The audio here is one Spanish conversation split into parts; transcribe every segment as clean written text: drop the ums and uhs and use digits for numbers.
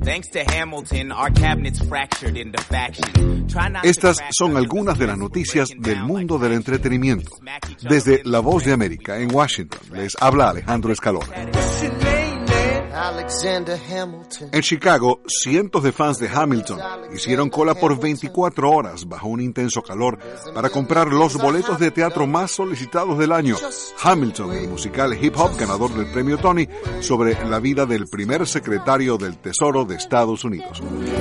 Estas son algunas de las noticias del mundo del entretenimiento. Desde La Voz de América en Washington, les habla Alejandro Escalona. En Chicago, cientos de fans de Hamilton hicieron cola por 24 horas bajo un intenso calor para comprar los boletos de teatro más solicitados del año. Hamilton, el musical hip hop ganador del premio Tony, sobre la vida del primer secretario del Tesoro de Estados Unidos.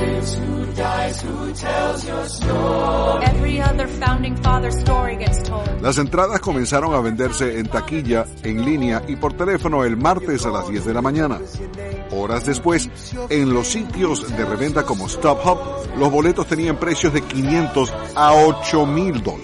Las entradas comenzaron a venderse en taquilla, en línea y por teléfono el martes a las 10 de la mañana. Horas después, en los sitios de reventa como StubHub, los boletos tenían precios de $500 a $8,000.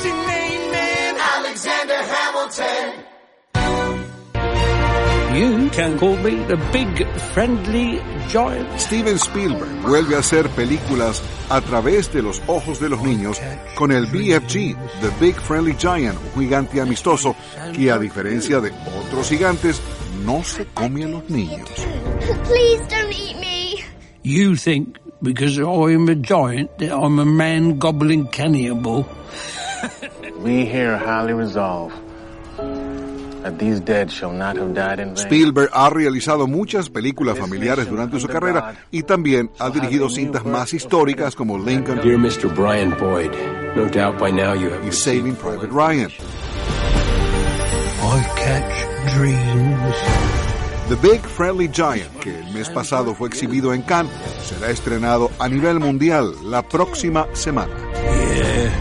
You can call me the big friendly giant. Steven Spielberg vuelve a hacer películas a través de los ojos de los niños con el BFG, The Big Friendly Giant, un gigante amistoso que, a diferencia de otros gigantes, no se come a los niños. Please don't eat me. You think because I'm a giant that I'm a man-gobbling cannibal? We here highly resolve that these dead shall not have died in vain. Spielberg ha realizado muchas películas familiares durante su carrera y también ha dirigido cintas más históricas como Lincoln, Dear Mr. Brian Boyd, no doubt by now you have y Saving Private Ryan. I catch dreams. The Big Friendly Giant, que el mes pasado fue exhibido en Cannes, será estrenado a nivel mundial la próxima semana. Yeah.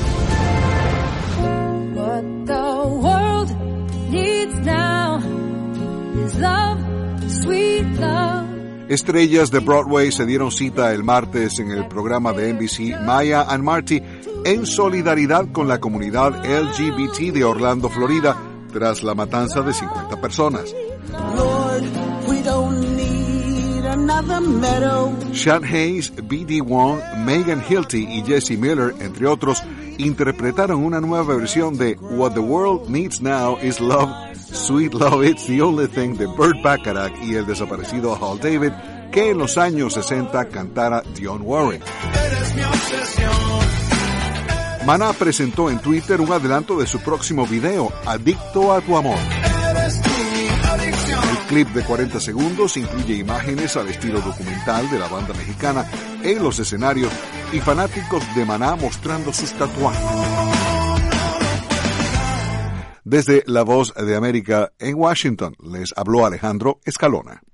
What the world needs now is love, sweet love. Estrellas de Broadway se dieron cita el martes en el programa de NBC Maya and Marty en solidaridad con la comunidad LGBT de Orlando, Florida, tras la matanza de 50 personas. Lord, we don't need another meadow. Sean Hayes, B.D. Wong, Megan Hilty y Jesse Miller, entre otros, interpretaron una nueva versión de What the World Needs Now is Love, Sweet Love, It's the Only Thing de Burt Bacharach y el desaparecido Hal David, que en los años 60 cantara Dionne Warwick. Maná presentó en Twitter un adelanto de su próximo video, Adicto a tu amor. El clip de 40 segundos incluye imágenes al estilo documental de la banda mexicana en los escenarios y fanáticos de Maná mostrando sus tatuajes. Desde La Voz de América en Washington, les habló Alejandro Escalona.